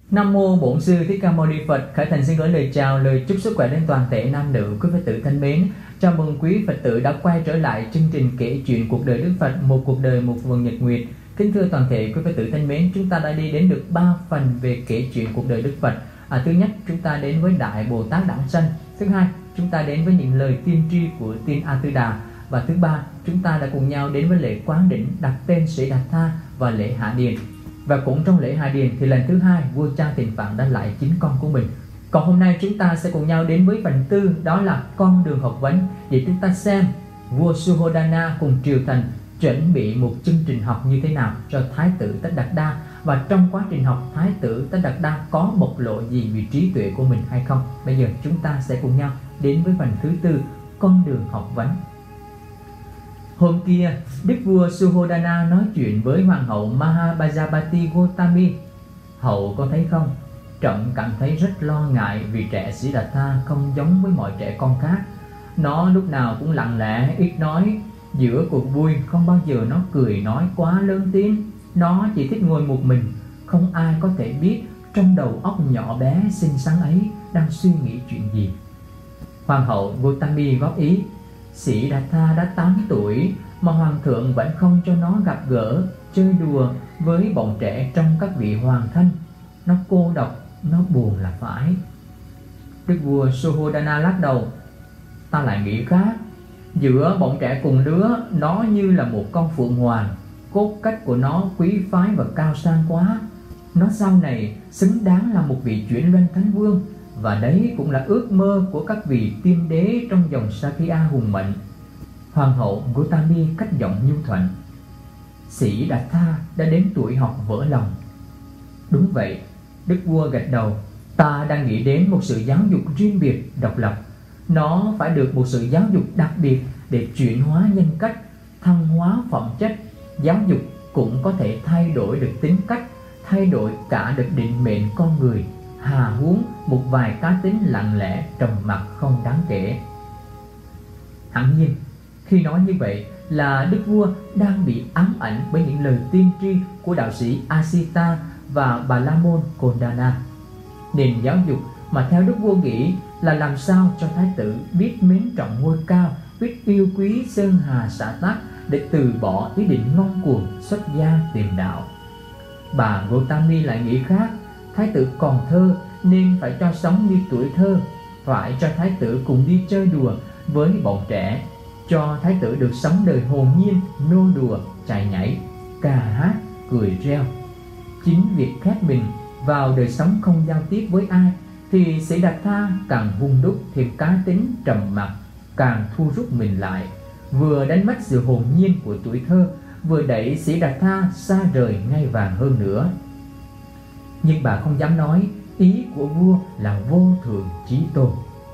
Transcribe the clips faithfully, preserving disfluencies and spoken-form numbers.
Nam mô Bổn Sư Thích Ca Mâu Ni Phật. Khởi thành xin gửi lời chào, lời chúc sức khỏe đến toàn thể nam nữ quý Phật tử thân mến. Chào mừng quý Phật tử đã quay trở lại chương trình kể chuyện cuộc đời Đức Phật, một cuộc đời một vầng nhật nguyệt. Kính thưa toàn thể quý Phật tử thân mến, chúng ta đã đi đến được ba phần về kể chuyện cuộc đời Đức Phật. À, thứ nhất, chúng ta đến với Đại Bồ Tát Đản Sanh. Thứ hai, chúng ta đến với những lời tiên tri của Tiên A Tư Đà. Và thứ ba, chúng ta đã cùng nhau đến với lễ Quán Đỉnh đặt tên Sĩ Đạt Tha và lễ Hạ Điền. Và cũng trong lễ Hạ Điền thì lần thứ hai vua Cha Tịnh Phạn đã lại chính con của mình. Còn hôm nay chúng ta sẽ cùng nhau đến với phần tư, đó là con đường học vấn, để chúng ta xem vua Suhodana cùng triều thần chuẩn bị một chương trình học như thế nào cho Thái tử Tất Đạt Đa, và trong quá trình học Thái tử Tất Đạt Đa có bộc lộ gì về trí tuệ của mình hay không. Bây giờ chúng ta sẽ cùng nhau đến với phần thứ tư, con đường học vấn. Hôm kia, đức vua Suhodana nói chuyện với hoàng hậu Mahabhajapati Gotami. Hậu có thấy không, trọng cảm thấy rất lo ngại vì trẻ Sĩ Đạt Tha không giống với mọi trẻ con khác. Nó lúc nào cũng lặng lẽ, ít nói. Giữa cuộc vui không bao giờ nó cười nói quá lớn tiếng. Nó chỉ thích ngồi một mình. Không ai có thể biết trong đầu óc nhỏ bé xinh xắn ấy đang suy nghĩ chuyện gì. Hoàng hậu Gotami góp ý: Sĩ Đạt Tha đã tám tuổi mà hoàng thượng vẫn không cho nó gặp gỡ, chơi đùa với bọn trẻ trong các vị hoàng thân. Nó cô độc, nó buồn là phải. Đức vua Suhodana lắc đầu: Ta lại nghĩ khác. Giữa bọn trẻ cùng lứa, nó như là một con phượng hoàng. Cốt cách của nó quý phái và cao sang quá. Nó sau này xứng đáng là một vị chuyển luân thánh vương, và đấy cũng là ước mơ của các vị tiên đế trong dòng Sakya hùng mạnh. Hoàng hậu Gotami cất giọng nhu thuận: Sĩ Đạt Tha đã đến tuổi học vỡ lòng. Đúng vậy, đức vua gật đầu. Ta đang nghĩ đến một sự giáo dục riêng biệt, độc lập. Nó phải được một sự giáo dục đặc biệt để chuyển hóa nhân cách, thăng hóa phẩm chất. Giáo dục cũng có thể thay đổi được tính cách, thay đổi cả được định mệnh con người. Hà huống một vài cá tính lặng lẽ trầm mặc không đáng kể. Hẳn nhiên, khi nói như vậy là đức vua đang bị ám ảnh bởi những lời tiên tri của đạo sĩ Asita và Bà La Môn Kondana. Nền giáo dục mà theo đức vua nghĩ là làm sao cho thái tử biết mến trọng ngôi cao, biết yêu quý sơn hà xã tắc, để từ bỏ ý định ngông cuồng xuất gia tìm đạo. Bà Gotami lại nghĩ khác. Thái tử còn thơ nên phải cho sống như tuổi thơ, phải cho thái tử cùng đi chơi đùa với bọn trẻ, cho thái tử được sống đời hồn nhiên, nô đùa, chạy nhảy, ca hát, cười reo. Chính việc khép mình vào đời sống không giao tiếp với ai, thì Sĩ Đạt Tha càng hung đúc thêm cá tính trầm mặc, càng thu rút mình lại, vừa đánh mất sự hồn nhiên của tuổi thơ, vừa đẩy Sĩ Đạt Tha xa rời ngai vàng hơn nữa. Nhưng bà không dám nói ý của vua là vô thượng chí tôn.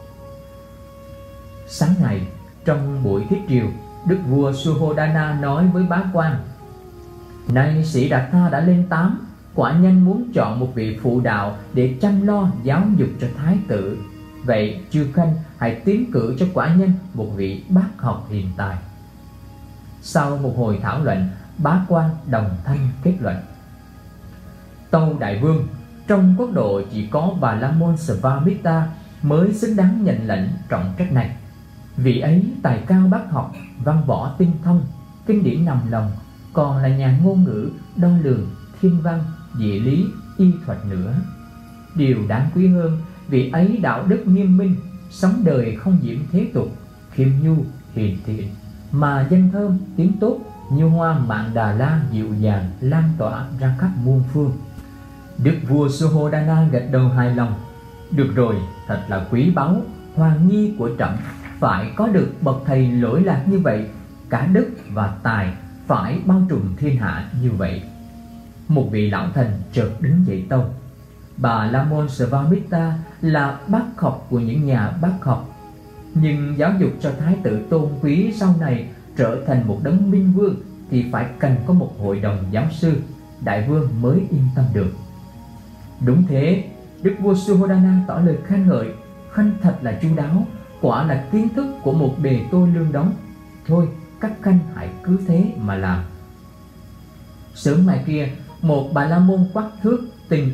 Sáng ngày, trong buổi thiết triều, đức vua Suhodana nói với bá quan: Nay Sĩ Đạt Tha đã lên tám, quả nhân muốn chọn một vị phụ đạo để chăm lo giáo dục cho thái tử. Vậy chư khanh hãy tiến cử cho quả nhân một vị bác học hiền tài. Sau một hồi thảo luận, bá quan đồng thanh kết luận: Tâu đại vương, trong quốc độ chỉ có Bà La Môn Svamita mới xứng đáng nhận lệnh trọng trách này. Vị ấy tài cao bác học, văn võ tinh thông, kinh điển nằm lòng, còn là nhà ngôn ngữ, đo lường, thiên văn, địa lý, y thuật nữa. Điều đáng quý hơn, vị ấy đạo đức nghiêm minh, sống đời không nhiễm thế tục, khiêm nhu, hiền thiện, mà danh thơm, tiếng tốt như hoa Mạn Đà La dịu dàng lan tỏa ra khắp muôn phương. Đức vua Suhodana gật đầu hài lòng. Được rồi, thật là quý báu, hoàng nhi của trẫm phải có được bậc thầy lỗi lạc như vậy, cả đức và tài phải bao trùm thiên hạ như vậy. Một vị lão thần chợt đứng dậy tâu: Bà La Môn Svamita là bác học của những nhà bác học, nhưng giáo dục cho thái tử tôn quý sau này trở thành một đấng minh vương thì phải cần có một hội đồng giáo sư, đại vương mới yên tâm được. Đúng thế, đức vua Suhodana tỏ lời khen ngợi: Khanh thật là chu đáo, quả là kiến thức của một bề tôi lương đóng. Thôi, các khanh hãy cứ thế mà làm. Sớm mai kia, một Bà La Môn quắc thước tình ân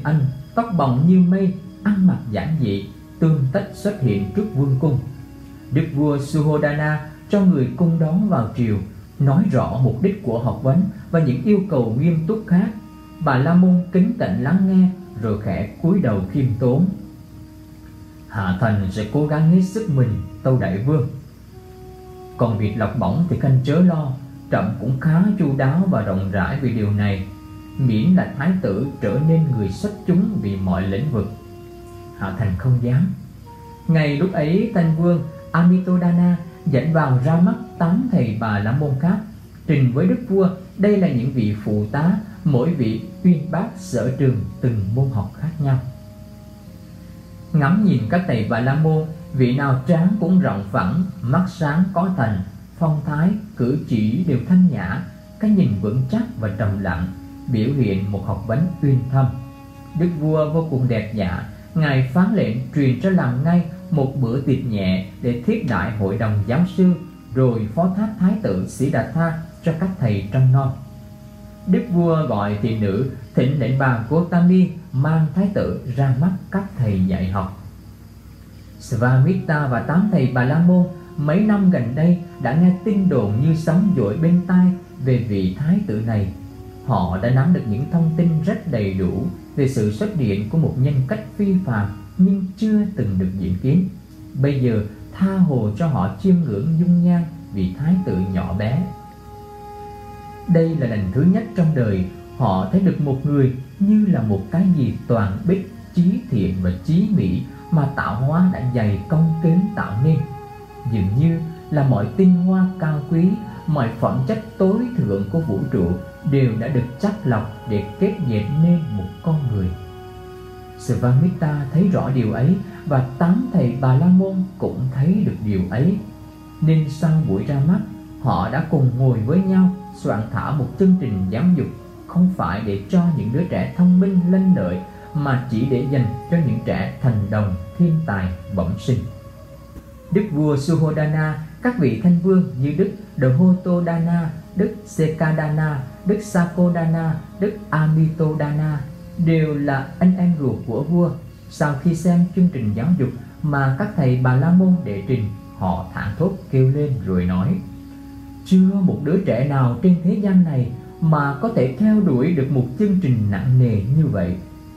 tóc bồng như mây, ăn mặc giản dị, tươm tất xuất hiện trước vương cung. Đức vua Suhodana cho người cung đón vào triều, nói rõ mục đích của học vấn và những yêu cầu nghiêm túc khác. Bà La Môn kính cẩn lắng nghe rồi khẽ cúi đầu khiêm tốn. Hạ thần sẽ cố gắng hết sức mình, tâu đại vương. Còn việc lọc bổng thì khanh chớ lo, trẫm cũng khá chu đáo và rộng rãi về điều này, miễn là thái tử trở nên người xuất chúng vì mọi lĩnh vực. Hạ thần không dám. Ngay lúc ấy, Thanh vương Amitodana dẫn vào ra mắt tám thầy Bà La Môn khác, trình với đức vua đây là những vị phụ tá, mỗi vị uyên bác sở trường từng môn học khác nhau. Ngắm nhìn các thầy Bà La Môn, vị nào trán cũng rộng phẳng, mắt sáng có thành, phong thái, cử chỉ đều thanh nhã, cái nhìn vững chắc và trầm lặng, biểu hiện một học vấn uyên thâm. Đức vua vô cùng đẹp dạ, ngài phán lệnh truyền cho làm ngay một bữa tiệc nhẹ để tiếp đãi hội đồng giáo sư, rồi phó thác thái tử Sĩ Đạt Tha cho các thầy trông nom. Đức vua gọi thị nữ thỉnh lệnh bà Gotami mang thái tử ra mắt các thầy dạy học. Svamita và tám thầy Bà La Môn mấy năm gần đây đã nghe tin đồn như sóng dội bên tai về vị thái tử này. Họ đã nắm được những thông tin rất đầy đủ về sự xuất hiện của một nhân cách phi phàm nhưng chưa từng được diễn kiến. Bây giờ tha hồ cho họ chiêm ngưỡng dung nhan vị thái tử nhỏ bé. Đây là lần thứ nhất trong đời họ thấy được một người như là một cái gì toàn bích, trí thiện và trí mỹ mà tạo hóa đã dày công kính tạo nên. Dường như là mọi tinh hoa cao quý, mọi phẩm chất tối thượng của vũ trụ đều đã được chắt lọc để kết dệt nên một con người. Svamita thấy rõ điều ấy và tám thầy Bà La Môn cũng thấy được điều ấy. Nên sau buổi ra mắt, họ đã cùng ngồi với nhau soạn thảo một chương trình giáo dục, không phải để cho những đứa trẻ thông minh lanh lợi, mà chỉ để dành cho những trẻ thành đồng, thiên tài, bẩm sinh. Đức vua Suhodana, các vị thanh vương như Đức Dahotodana, Đức Sekadana, Đức Sakodana, Đức Amitodana đều là anh em ruột của vua. Sau khi xem chương trình giáo dục mà các thầy Bà La Môn đệ trình, họ thảng thốt kêu lên rồi nói: chưa một đứa trẻ nào trên thế gian này mà có thể theo đuổi được một chương trình nặng nề như vậy.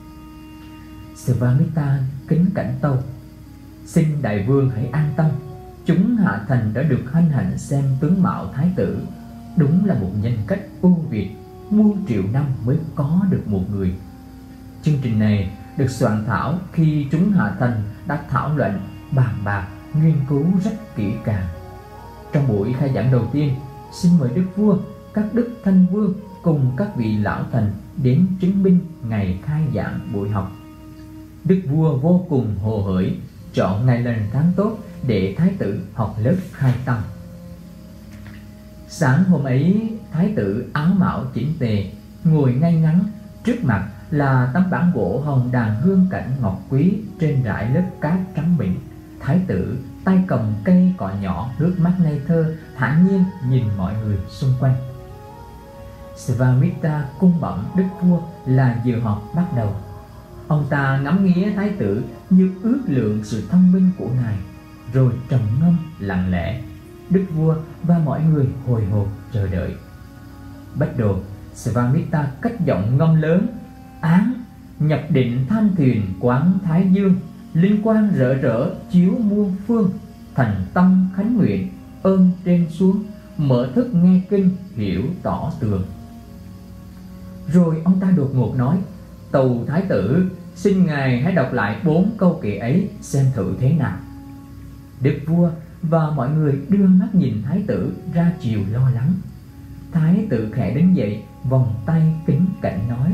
Svamita kính cảnh tâu: xin đại vương hãy an tâm, chúng hạ thần đã được hân hạnh xem tướng mạo thái tử, đúng là một nhân cách ưu việt, muôn triệu năm mới có được một người. Chương trình này được soạn thảo khi chúng hạ thần đã thảo luận, bàn bạc, nghiên cứu rất kỹ càng. Trong buổi khai giảng đầu tiên, xin mời đức vua, các đức thanh vương cùng các vị lão thần đến chứng minh ngày khai giảng buổi học. Đức vua vô cùng hồ hởi, chọn ngày lành tháng tốt để thái tử học lớp khai tâm. Sáng hôm ấy, thái tử áo mão chỉnh tề, ngồi ngay ngắn, trước mặt là tấm bảng gỗ hồng đàn hương cảnh ngọc quý trên rải lớp cát trắng mịn. Thái tử tay cầm cây cọ nhỏ, nước mắt ngây thơ, thản nhiên nhìn mọi người xung quanh. Svamita cung bẩm đức vua là giờ học bắt đầu. Ông ta ngắm nghía thái tử như ước lượng sự thông minh của ngài, rồi trầm ngâm lặng lẽ. Đức vua và mọi người hồi hộp chờ đợi. Bất đồ, Svamita cất giọng ngâm lớn: án nhập định thanh thuyền quán thái dương, linh quang rỡ rỡ chiếu muôn phương, thành tâm khánh nguyện ơn trên xuống, mở thức nghe kinh hiểu tỏ tường. Rồi ông ta đột ngột nói: tâu thái tử, xin ngài hãy đọc lại bốn câu kệ ấy xem thử thế nào. Đức vua và mọi người đưa mắt nhìn thái tử ra chiều lo lắng. Thái tử khẽ đứng dậy, vòng tay kính cẩn nói: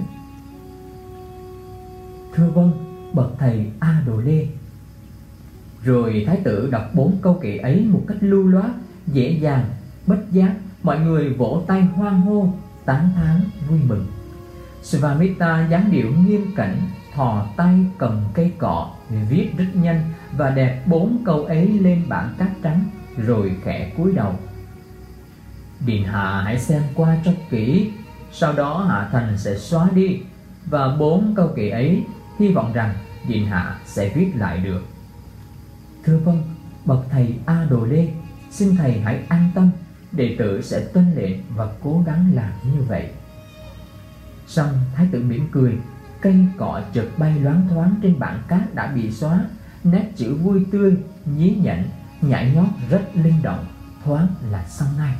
thưa vâng, bậc thầy A Đồ Lê. Rồi thái tử đọc bốn câu kệ ấy một cách lưu loát, dễ dàng. Bất giác mọi người vỗ tay hoan hô, tán thán vui mừng. Svamita dáng điệu nghiêm cảnh, thò tay cầm cây cọ, viết rất nhanh và đẹp bốn câu ấy lên bảng cát trắng, rồi khẽ cúi đầu. Điện hạ hãy xem qua cho kỹ, sau đó hạ thần sẽ xóa đi, và bốn câu kệ ấy hy vọng rằng điện hạ sẽ viết lại được. Thưa vâng, bậc thầy A Đồ Lê, xin thầy hãy an tâm, đệ tử sẽ tuân lệnh và cố gắng làm như vậy. Xong thái tử mỉm cười, cây cọ chợt bay loáng thoáng trên bảng cát đã bị xóa, nét chữ vui tươi, nhí nhảnh, nhảy nhót rất linh động, thoáng là xong ngay.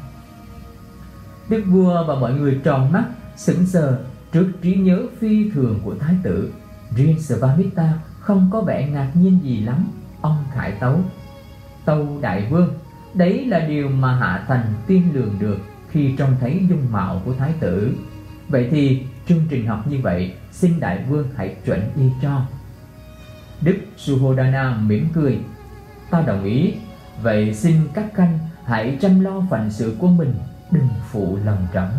Đức vua và mọi người tròn mắt sững sờ trước trí nhớ phi thường của thái tử. Riêng Svamita không có vẻ ngạc nhiên gì lắm. Ông khải tấu: tâu đại vương, đấy là điều mà hạ thành tiên lường được khi trông thấy dung mạo của thái tử. Vậy thì chương trình học như vậy, xin đại vương hãy chuẩn y cho. Đức Suhodana mỉm cười: ta đồng ý. Vậy xin các khanh hãy chăm lo phận sự của mình, đừng phụ lòng trẫm.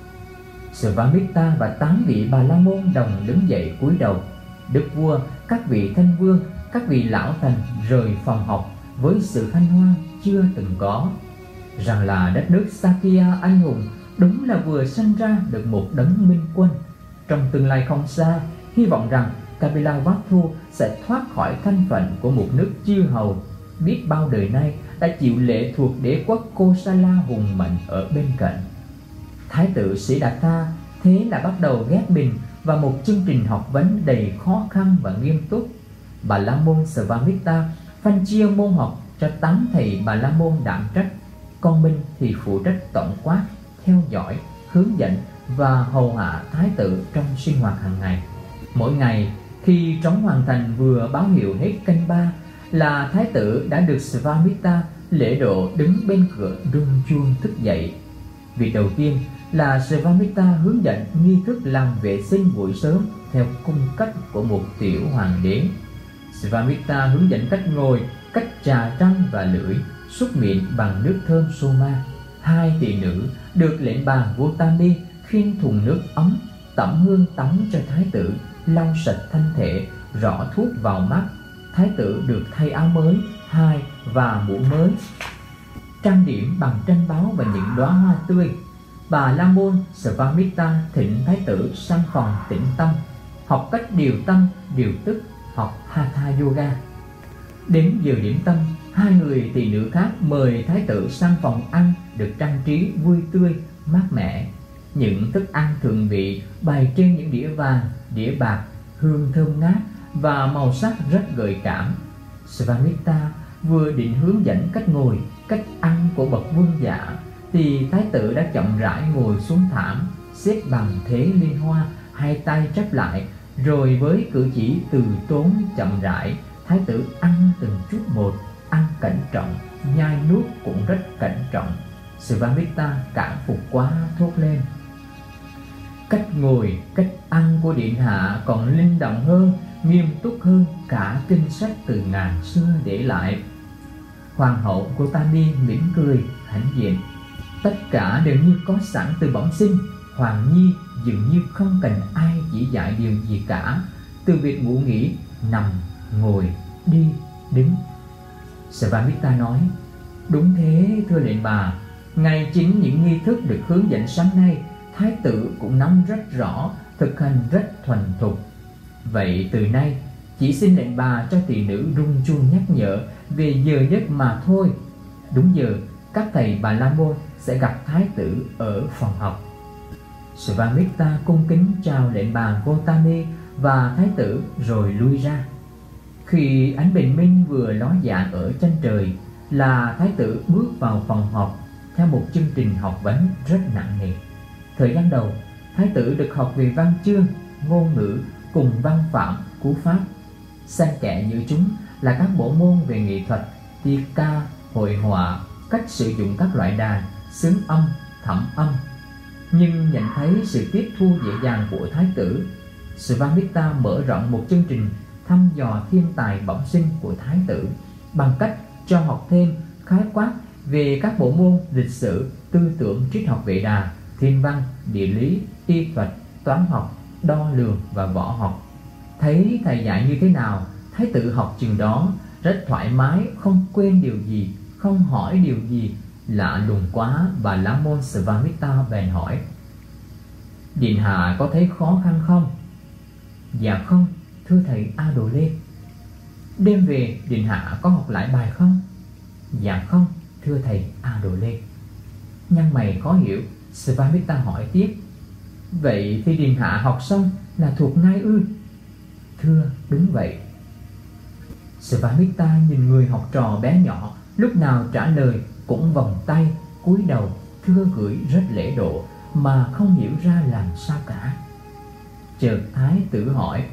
Svamita và tám vị Bà La Môn đồng đứng dậy cúi đầu. Đức vua, các vị thanh vương, các vị lão thành rời phòng học với sự hân hoan chưa từng có, rằng là đất nước Sakya anh hùng đúng là vừa sanh ra được một đấng minh quân. Trong tương lai không xa, hy vọng rằng Kapilavatthu sẽ thoát khỏi thân phận của một nước chư hầu biết bao đời nay đã chịu lệ thuộc đế quốc Kosala hùng mạnh ở bên cạnh. Thái tử Siddhartha thế là bắt đầu ghép mình vào một chương trình học vấn đầy khó khăn và nghiêm túc. Bà La Môn Svamita phân chia môn học cho tám thầy Bà La Môn đảm trách, còn mình thì phụ trách tổng quát, theo dõi, hướng dẫn và hầu hạ thái tử trong sinh hoạt hàng ngày. Mỗi ngày khi trống hoàn thành vừa báo hiệu hết canh ba là thái tử đã được Svamita lễ độ đứng bên cửa rung chuông thức dậy. Việc đầu tiên là Svamita hướng dẫn nghi thức làm vệ sinh buổi sớm theo cung cách của một tiểu hoàng đế. Svamita hướng dẫn cách ngồi, cách trà răng và lưỡi, súc miệng bằng nước thơm soma. Hai tỷ nữ được lệnh bà Gotami khiêng thùng nước ấm, tẩm hương tắm cho thái tử, lau sạch thân thể, rõ thuốc vào mắt. Thái tử được thay áo mới, hai và mũ mới, trang điểm bằng tranh báo và những đóa hoa tươi. Bà La Môn Svamita thỉnh thái tử sang phòng tĩnh tâm, học cách điều tâm, điều tức, học Hatha Yoga. Đến giờ điểm tâm, hai người tỷ nữ khác mời thái tử sang phòng ăn được trang trí vui tươi, mát mẻ. Những thức ăn thượng vị bày trên những đĩa vàng, đĩa bạc, hương thơm ngát và màu sắc rất gợi cảm. Svamita vừa định hướng dẫn cách ngồi, cách ăn của bậc vương giả thì thái tử đã chậm rãi ngồi xuống thảm, xếp bằng thế liên hoa, hai tay chắp lại, rồi với cử chỉ từ tốn chậm rãi, thái tử ăn từng chút một, ăn cẩn trọng, nhai nuốt cũng rất cẩn trọng. Svamita cảm phục quá thốt lên: cách ngồi, cách ăn của điện hạ còn linh động hơn, nghiêm túc hơn cả kinh sách từ ngàn xưa để lại. Hoàng hậu Gotami mỉm cười hãnh diện: tất cả đều như có sẵn từ bẩm sinh. Hoàng nhi dường như không cần ai chỉ dạy điều gì cả, từ việc ngủ nghỉ, nằm, ngồi, đi, đứng. Svamita nói: đúng thế thưa lệnh bà, ngay chính những nghi thức được hướng dẫn sáng nay, thái tử cũng nắm rất rõ, thực hành rất thuần thục. Vậy từ nay chỉ xin lệnh bà cho tỷ nữ rung chuông nhắc nhở về giờ giấc mà thôi. Đúng giờ các thầy Bà La Môn sẽ gặp thái tử ở phòng học. Svamita cung kính chào lệnh bà Gotami và thái tử rồi lui ra. Khi ánh bình minh vừa ló dạng ở chân trời là thái tử bước vào phòng học theo một chương trình học vấn rất nặng nề. Thời gian đầu, thái tử được học về văn chương, ngôn ngữ cùng văn phạm, cú pháp. Xen kẽ giữa chúng là các bộ môn về nghệ thuật, thi ca, hội họa, cách sử dụng các loại đàn, xướng âm, thẩm âm. Nhưng nhận thấy sự tiếp thu dễ dàng của thái tử, Svamita mở rộng một chương trình thăm dò thiên tài bẩm sinh của thái tử bằng cách cho học thêm khái quát về các bộ môn lịch sử, tư tưởng, triết học Vệ Đà, thiên văn, địa lý, y thuật, toán học, đo lường và võ học. Thấy thầy dạy như thế nào, thái tử học chừng đó, rất thoải mái, không quên điều gì, không hỏi điều gì. Lạ lùng quá, bà La Môn Svamita bèn hỏi: điện hạ có thấy khó khăn không? Dạ không, thưa thầy A Đồ Lê. Đêm về Điện Hạ có học lại bài không? Dạ không, thưa thầy A Đồ Lê. Nhăn mày khó hiểu, Svamita hỏi tiếp. Vậy khi Điện Hạ học xong là thuộc ngay ư? Thưa, đúng vậy. Svamita nhìn người học trò bé nhỏ, lúc nào trả lời cũng vòng tay, cúi đầu, thưa gửi rất lễ độ, mà không hiểu ra làm sao cả. Chợt Thái tử hỏi,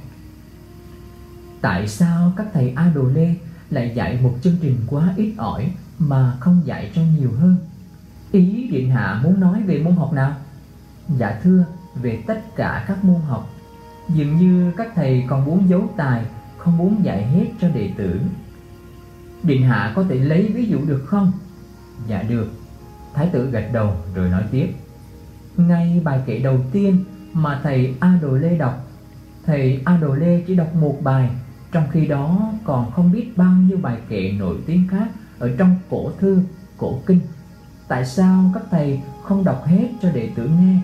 tại sao các thầy A Đồ Lê lại dạy một chương trình quá ít ỏi mà không dạy cho nhiều hơn? Ý Điện Hạ muốn nói về môn học nào? Dạ thưa, về tất cả các môn học. Dường như các thầy còn muốn giấu tài, không muốn dạy hết cho đệ tử. Điện Hạ có thể lấy ví dụ được không? Dạ được. Thái tử gật đầu rồi nói tiếp. Ngay bài kệ đầu tiên mà thầy A Đồ Lê đọc, thầy A Đồ Lê chỉ đọc một bài, trong khi đó còn không biết bao nhiêu bài kệ nổi tiếng khác ở trong cổ thư, cổ kinh. Tại sao các thầy không đọc hết cho đệ tử nghe?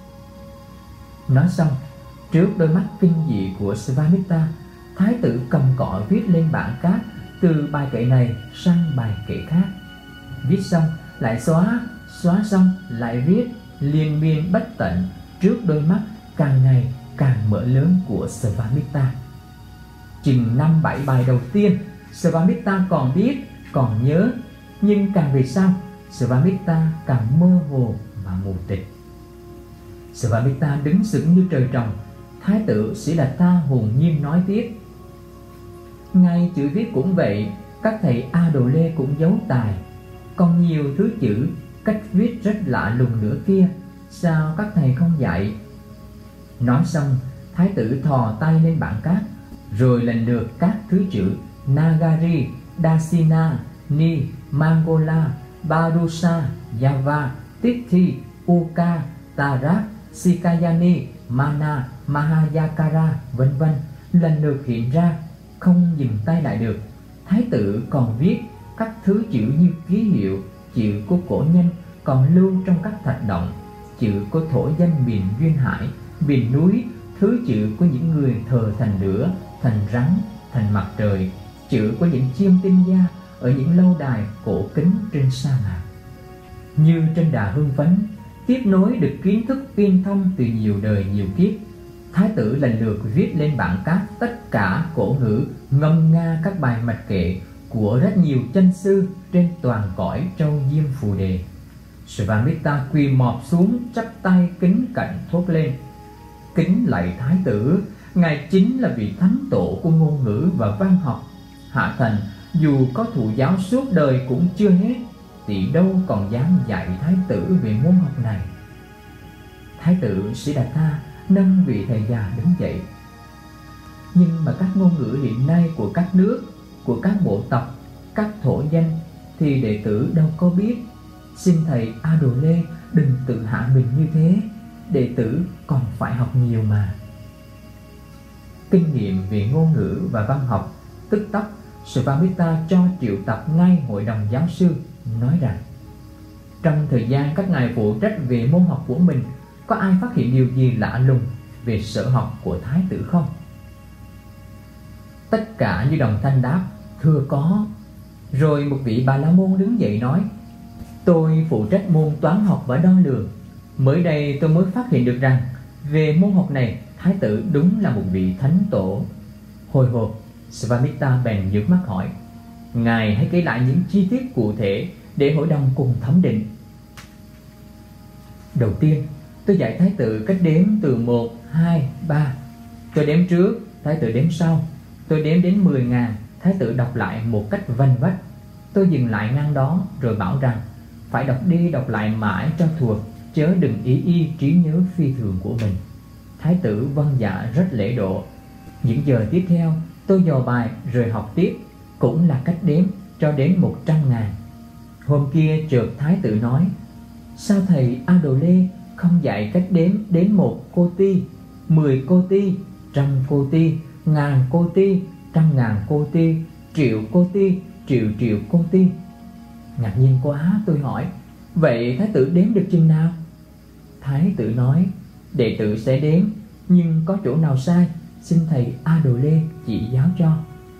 Nói xong, trước đôi mắt kinh dị của Svamita, Thái tử cầm cọ viết lên bảng cát từ bài kệ này sang bài kệ khác. Viết xong lại xóa, xóa xong lại viết, liên miên bất tận trước đôi mắt càng ngày càng mở lớn của Svamita. Chừng năm bảy bài đầu tiên, Svamita còn biết, còn nhớ, nhưng càng về sau, Svamita càng mơ hồ và mù tịch. Svamita đứng sững như trời trồng. Thái tử Siddhartha hồn nhiên nói tiếp. Ngay chữ viết cũng vậy, các thầy A Đồ Lê cũng giấu tài. Còn nhiều thứ chữ, cách viết rất lạ lùng nữa kia, sao các thầy không dạy? Nói xong, Thái tử thò tay lên bảng cát, rồi lần lượt các thứ chữ Nagari, Dasina, Ni, Mangola, Barusa, Yava, Tithi, Uka, Tarak, Sikayani, Mana, Mahayakara, vân vân lần lượt hiện ra, không dừng tay lại được. Thái tử còn viết các thứ chữ như ký hiệu, chữ của cổ nhân còn lưu trong các thạch động, chữ của thổ dân miền duyên hải, miền núi, thứ chữ của những người thờ thành lửa, thành rắn, thành mặt trời, chữ của những chiêm tinh gia ở những lâu đài cổ kính trên sa mạc. Như trên đà hưng phấn, tiếp nối được kiến thức uyên thông từ nhiều đời nhiều kiếp, Thái tử lần lượt viết lên bảng cát tất cả cổ ngữ ngâm nga các bài mạch kệ của rất nhiều chân sư trên toàn cõi châu Diêm Phù Đề. Svamita quỳ mọp xuống chắp tay kính cẩn thốt lên. Kính lạy Thái tử, ngài chính là vị thánh tổ của ngôn ngữ và văn học. Hạ thần dù có thụ giáo suốt đời cũng chưa hết, thì đâu còn dám dạy thái tử về môn học này. Thái tử Siddhartha nâng vị thầy già đứng dậy. Nhưng mà các ngôn ngữ hiện nay của các nước, của các bộ tộc, các thổ dân thì đệ tử đâu có biết. Xin thầy A Đồ Lê đừng tự hạ mình như thế, đệ tử còn phải học nhiều mà. Kinh nghiệm về ngôn ngữ và văn học, tức tốc Svamita cho triệu tập ngay hội đồng giáo sư, nói rằng trong thời gian các ngài phụ trách về môn học của mình, có ai phát hiện điều gì lạ lùng về sở học của thái tử không? Tất cả như đồng thanh đáp, thưa có. Rồi một vị Bà La Môn đứng dậy nói, tôi phụ trách môn toán học và đo lường. Mới đây tôi mới phát hiện được rằng về môn học này, thái tử đúng là một vị thánh tổ. Hồi hộp, Svamita bèn nhướng mắt hỏi, ngài hãy kể lại những chi tiết cụ thể để hội đồng cùng thẩm định. Đầu tiên, tôi dạy thái tử cách đếm từ một, hai, ba. Tôi đếm trước, thái tử đếm sau. Tôi đếm đến mười ngàn, thái tử đọc lại một cách vanh vách. Tôi dừng lại ngang đó rồi bảo rằng phải đọc đi đọc lại mãi cho thuộc, chớ đừng ý y trí nhớ phi thường của mình. Thái tử vâng dạ rất lễ độ. Những giờ tiếp theo, tôi dò bài rồi học tiếp, cũng là cách đếm cho đến một trăm ngàn. Hôm kia chợt thái tử nói, sao thầy A Đồ Lê không dạy cách đếm đến một cô ti, mười cô ti, trăm cô ti, ngàn cô ti, trăm ngàn cô ti, triệu cô ti, triệu triệu cô ti? Ngạc nhiên quá, tôi hỏi, vậy thái tử đếm được chừng nào? Thái tử nói, đệ tử sẽ đếm, nhưng có chỗ nào sai xin thầy A Đồ Lê chỉ giáo cho.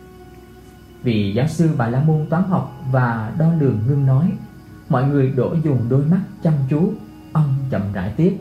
Vị giáo sư Bà La Môn toán học và đo lường ngưng nói. Mọi người đổ dồn đôi mắt chăm chú. Ông chậm rãi tiếp.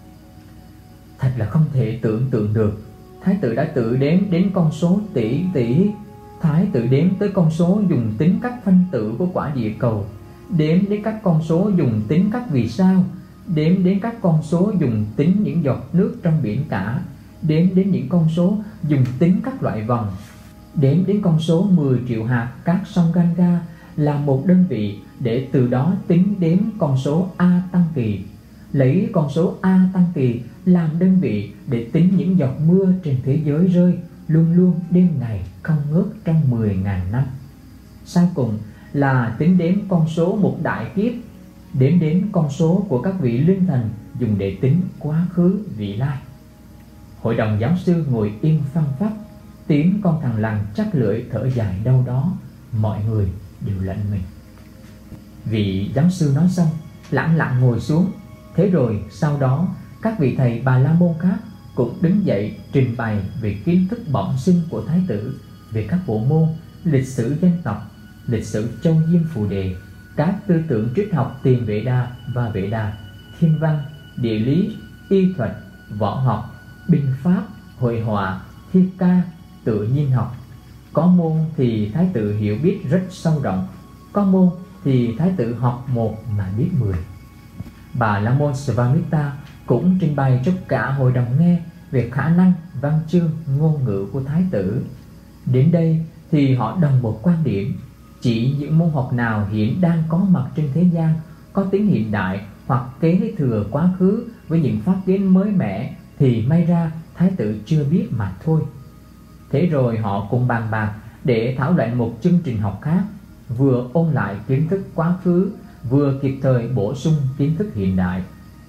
Thật là không thể tưởng tượng được. Thái tử đã tự đếm đến con số tỷ tỷ. Thái tử đếm tới con số dùng tính các phân tử của quả địa cầu, đếm đến các con số dùng tính các vì sao, đếm đến các con số dùng tính những giọt nước trong biển cả, đếm đến những con số dùng tính các loại vòng, đếm đến con số mười triệu hạt các sông Ganga là một đơn vị, để từ đó tính đếm con số A tăng kỳ, lấy con số A tăng kỳ làm đơn vị để tính những giọt mưa trên thế giới rơi luôn luôn đêm ngày không ngớt trong mười ngàn năm. Sau cùng là tính đếm con số một đại kiếp, đếm đến con số của các vị linh thần dùng để tính quá khứ vị lai. Hội đồng giáo sư ngồi im phăng phắc, tiếng con thằng lằn chắc lưỡi thở dài đâu đó. Mọi người đều lạnh mình. Vị giáo sư nói xong lẳng lặng ngồi xuống. Thế rồi sau đó các vị thầy Bà La Môn khác cũng đứng dậy trình bày về kiến thức bẩm sinh của Thái tử, về các bộ môn lịch sử dân tộc, lịch sử châu Diêm Phù Đề, các tư tưởng triết học tiền Vệ Đà và Vệ Đà, thiên văn, địa lý, y thuật, võ học, binh pháp, hội họa, thi ca, tự nhiên học. Có môn thì Thái tử hiểu biết rất sâu rộng, có môn thì Thái tử học một mà biết mười. Bà La Môn Svamita cũng trình bày cho cả hội đồng nghe về khả năng văn chương ngôn ngữ của Thái tử. Đến đây thì họ đồng một quan điểm, chỉ những môn học nào hiện đang có mặt trên thế gian, có tính hiện đại hoặc kế thừa quá khứ với những phát kiến mới mẻ thì may ra Thái tử chưa biết mà thôi. Thế rồi họ cùng bàn bạc để thảo luận một chương trình học khác, vừa ôn lại kiến thức quá khứ, vừa kịp thời bổ sung kiến thức hiện đại.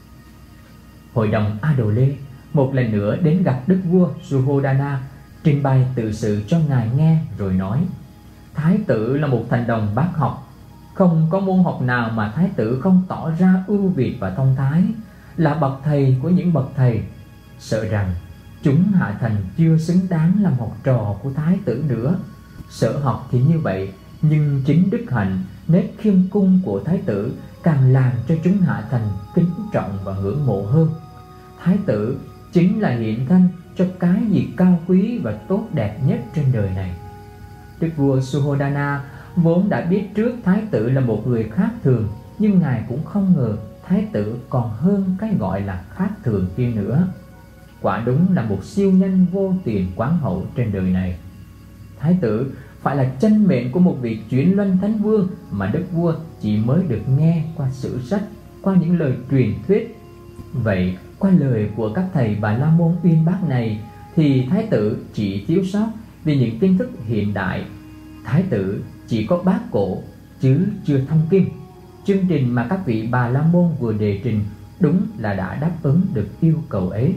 Hội đồng A Đồ Lê một lần nữa đến gặp đức vua Suhodana, trình bày tự sự cho ngài nghe rồi nói: Thái tử là một thành đồng bác học, không có môn học nào mà Thái tử không tỏ ra ưu việt và thông thái, là bậc thầy của những bậc thầy. Sợ rằng chúng hạ thành chưa xứng đáng làm học trò của Thái tử nữa. Sở học thì như vậy, nhưng chính đức hạnh, nét khiêm cung của Thái tử càng làm cho chúng hạ thành kính trọng và ngưỡng mộ hơn. Thái tử chính là hiện thân cho cái gì cao quý và tốt đẹp nhất trên đời này. Đức vua Suhodana vốn đã biết trước Thái tử là một người khác thường, nhưng ngài cũng không ngờ Thái tử còn hơn cái gọi là khác thường kia nữa. Quả đúng là một siêu nhân vô tiền quán hậu trên đời này. Thái tử phải là chân mệnh của một vị chuyển luân thánh vương mà đức vua chỉ mới được nghe qua sử sách, qua những lời truyền thuyết. Vậy qua lời của các thầy Bà La Môn uyên bác này thì Thái tử chỉ thiếu sót vì những kiến thức hiện đại. Thái tử chỉ có bát cổ chứ chưa thông kim. Chương trình mà các vị Bà La Môn vừa đề trình đúng là đã đáp ứng được yêu cầu ấy.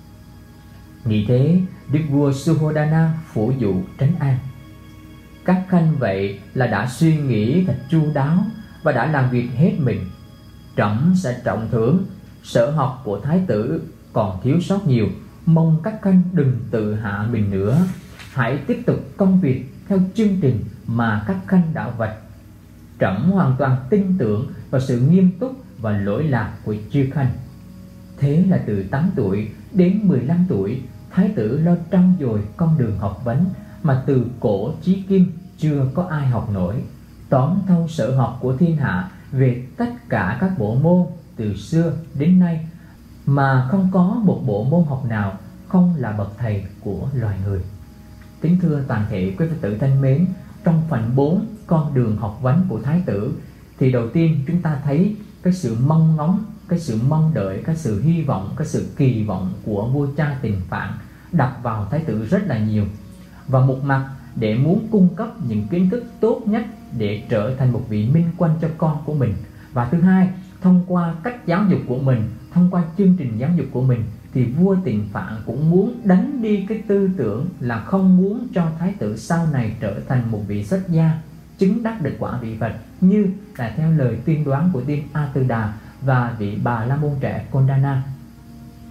Nghĩ thế, đức vua Suhodana phủ dụ trấn an. Các khanh vậy là đã suy nghĩ thật chu đáo và đã làm việc hết mình. Trẫm sẽ trọng thưởng. Sở học của Thái tử còn thiếu sót nhiều, mong các khanh đừng tự hạ mình nữa. Hãy tiếp tục công việc theo chương trình mà các khanh đã vạch. Trẫm hoàn toàn tin tưởng vào sự nghiêm túc và lỗi lạc của chư khanh. Thế là từ tám tuổi đến mười lăm tuổi, Thái tử lo trau dồi con đường học vấn mà từ cổ chí kim chưa có ai học nổi, tóm thâu sở học của thiên hạ về tất cả các bộ môn từ xưa đến nay, mà không có một bộ môn học nào không là bậc thầy của loài người. Kính thưa toàn thể quý Phật tử thân mến, trong phần bốn con đường học vấn của Thái tử thì đầu tiên chúng ta thấy cái sự mong ngóng, cái sự mong đợi, cái sự hy vọng, cái sự kỳ vọng của vua cha Tiền Phạn đặt vào Thái tử rất là nhiều. Và một mặt để muốn cung cấp những kiến thức tốt nhất để trở thành một vị minh quân cho con của mình. Và thứ hai, thông qua cách giáo dục của mình, thông qua chương trình giáo dục của mình thì vua Tiền Phạn cũng muốn đánh đi cái tư tưởng là không muốn cho Thái tử sau này trở thành một vị xuất gia, chứng đắc được quả vị Phật, như là theo lời tuyên đoán của tiên A Tư Đà và vị Bà La Môn trẻ Kondana.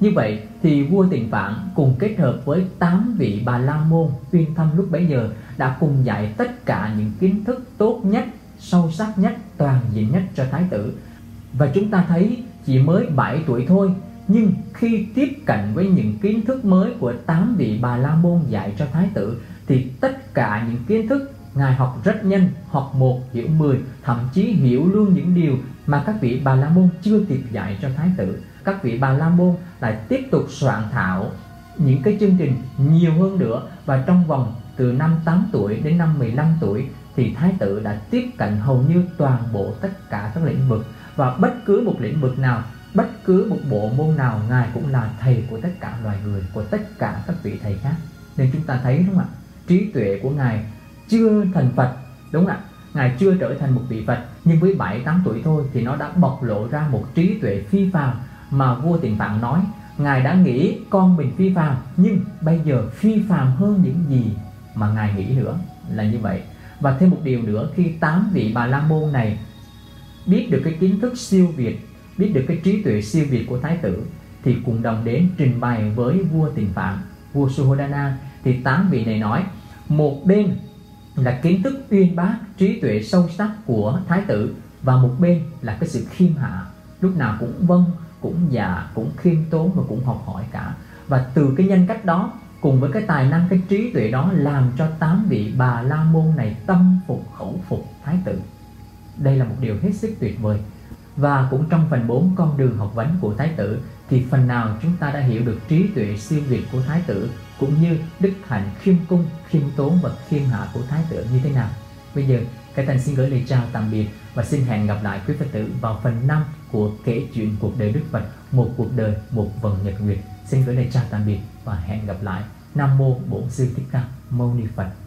Như vậy thì vua Tịnh Phạn cùng kết hợp với tám vị Bà La Môn uyên thâm lúc bấy giờ đã cùng dạy tất cả những kiến thức tốt nhất, sâu sắc nhất, toàn diện nhất cho Thái tử. Và chúng ta thấy chỉ mới bảy tuổi thôi, nhưng khi tiếp cận với những kiến thức mới của tám vị Bà La Môn dạy cho Thái tử thì tất cả những kiến thức Ngài học rất nhanh, học một hiểu mười, thậm chí hiểu luôn những điều mà các vị Bà La Môn chưa kịp dạy cho Thái tử. Các vị Bà La Môn lại tiếp tục soạn thảo những cái chương trình nhiều hơn nữa, và trong vòng từ năm tám tuổi đến năm mười lăm tuổi thì Thái tử đã tiếp cận hầu như toàn bộ tất cả các lĩnh vực, và bất cứ một lĩnh vực nào, bất cứ một bộ môn nào, Ngài cũng là thầy của tất cả loài người, của tất cả các vị thầy khác. Nên chúng ta thấy đúng không ạ, trí tuệ của Ngài chưa thành Phật, đúng không ạ, Ngài chưa trở thành một vị Phật, nhưng với bảy tám tuổi thôi thì nó đã bộc lộ ra một trí tuệ phi phàm mà vua Tịnh Phạn nói Ngài đã nghĩ con mình phi phàm, nhưng bây giờ phi phàm hơn những gì mà Ngài nghĩ nữa, là như vậy. Và thêm một điều nữa, khi tám vị Bà La Môn này biết được cái kiến thức siêu việt, biết được cái trí tuệ siêu việt của Thái tử, thì cùng đồng đến trình bày với vua Tịnh Phạn, vua Suhodana. Thì tám vị này nói, một bên là kiến thức uyên bác, trí tuệ sâu sắc của Thái tử, và một bên là cái sự khiêm hạ, lúc nào cũng vâng, cũng dạ, cũng khiêm tốn và cũng học hỏi cả. Và từ cái nhân cách đó cùng với cái tài năng, cái trí tuệ đó làm cho tám vị Bà La Môn này tâm phục khẩu phục Thái tử. Đây là một điều hết sức tuyệt vời. Và cũng trong phần bốn con đường học vấn của Thái tử thì phần nào chúng ta đã hiểu được trí tuệ siêu việt của Thái tử, cũng như đức hạnh khiêm cung, khiêm tốn và khiêm hạ của Thái tử như thế nào. Bây giờ Khải Thành xin gửi lời chào tạm biệt và xin hẹn gặp lại quý Phật tử vào phần năm của kể chuyện cuộc đời Đức Phật, một cuộc đời, một vầng nhật nguyệt. Xin gửi lời chào tạm biệt và hẹn gặp lại. Nam mô Bổn Sư Thích Ca Mâu Ni Phật.